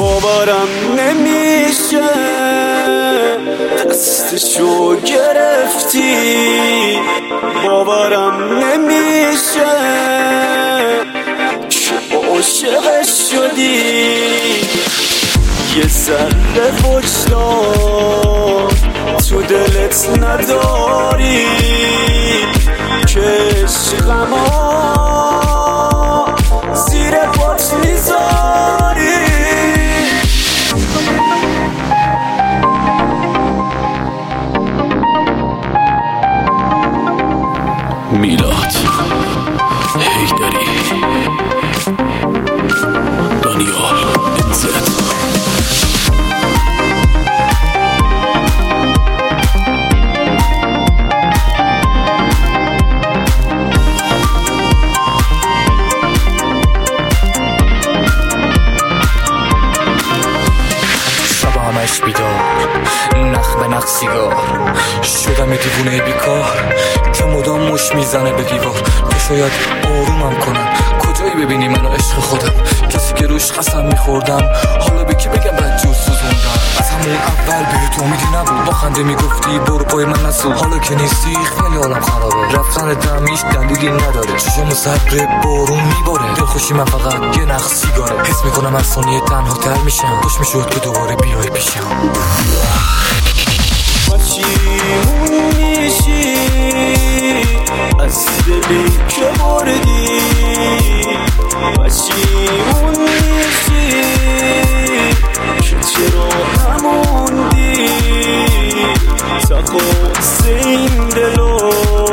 باورم نمیشه دستشو گرفتی، باورم نمیشه که عاشقش شدی. یه ذره وجدان تو دلت نداری که عشقمو زیر پات میذاری. میلاد حیدری، دانیال انزت. همش بیدار، نخ به نخ سیگار، شدم دیوونه بیکار که مدام مش میزنه به دیوار. تو شاید آرومم کنم، کجایی ببینی منو عشق خودم، کسی که روش قسم میخوردم حالا به کی بگم بدجور سوزوندم. از همون اول بهت امیدی نبود، با خنده میگفتی برو پای من نسو، حالا که نیستی خیلی حالم خرابه. رفتن دمیش دلیلی نداره، چشام صبر بارون میباره. دلخوشی من فقط یه نخ سیگاره، حس میکنم از ثانیه تنها تر میشم. خوش میشد که دوباره بیای پیشم. پشیمون میشی از دلی که بردی، پشیمون میشی که چرا نموندی. تا قصه این دلو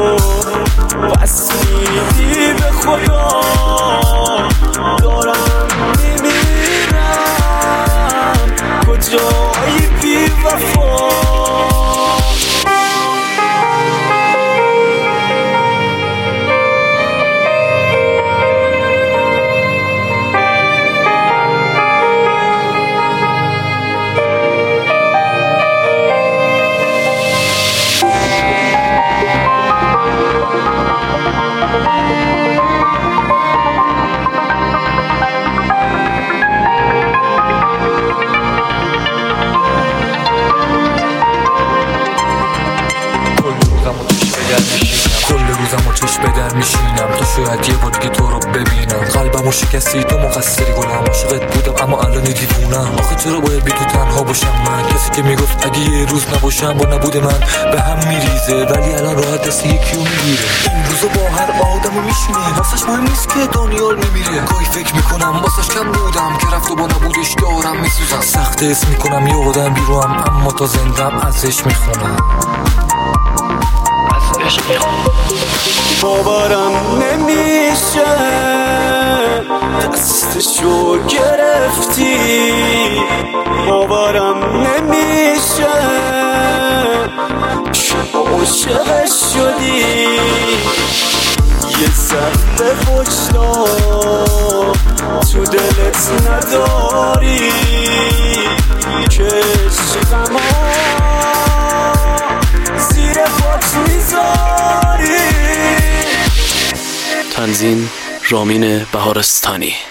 بس میدی به خدا، دارم میمیرم کجایی بی وفا. کل روزم و چشم به در میشینم تا شاید یه بار دیگه تو رو ببینم. قلبمو شکستی تو مقصری، گلم عاشقت بودم اما الان دیوونم. آخه چرا باید بی تو تنها باشم من، کسی که میگفت اگه یه روز نباشم با نبود من به هم میریزه، ولی الان راحت دست یکیو میگیره. این روزا با هر آدمو میشینه، واسش مهم نیست که دانیال میمیره. گاهی فکر میکنم واسش کم بودم که رفت و با نبودش دارم میسوزم. سخت اسم میکنم یه آدم بیروم، اما تا زندم ازش میخونم. باورم نمیشه دستشو گرفتی، باورم نمیشه که عاشقش شدی. یه ذره وجدان تو دلت نداری که عشقمو زیر پات میذاری. تنظیم رامین بهارستانی.